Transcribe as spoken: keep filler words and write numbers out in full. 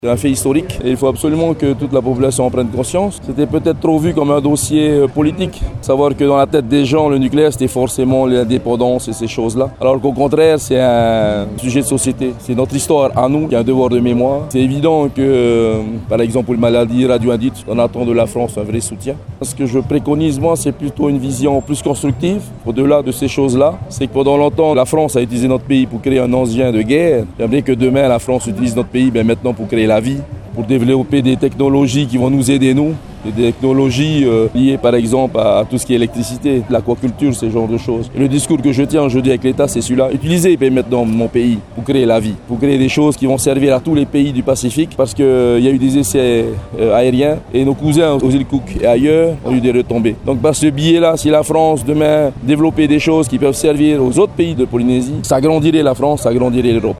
C'est un fait historique et il faut absolument que toute la population en prenne conscience. C'était peut-être trop vu comme un dossier politique. Savoir que dans la tête des gens, le nucléaire, c'était forcément l'indépendance et ces choses-là. Alors qu'au contraire, c'est un sujet de société. C'est notre histoire à nous, qui a un devoir de mémoire. C'est évident que, euh, par exemple, pour les maladies radio-induites, on attend de la France un vrai soutien. Ce que je préconise, moi, c'est plutôt une vision plus constructive. Au-delà de ces choses-là, c'est que pendant longtemps, la France a utilisé notre pays pour créer un engin de guerre. J'aimerais que demain, la France utilise notre pays ben, maintenant pour créer la vie, pour développer des technologies qui vont nous aider, nous. Des technologies euh, liées par exemple à, à tout ce qui est électricité, l'aquaculture, ce genre de choses. Et le discours que je tiens aujourd'hui avec l'État, c'est celui-là. Utilisez maintenant mon pays pour créer la vie, pour créer des choses qui vont servir à tous les pays du Pacifique, parce qu'il euh, y a eu des essais euh, aériens et nos cousins aux îles Cook et ailleurs ont eu des retombées. Donc par ce biais-là, si la France demain développait des choses qui peuvent servir aux autres pays de Polynésie, ça agrandirait la France, ça agrandirait l'Europe.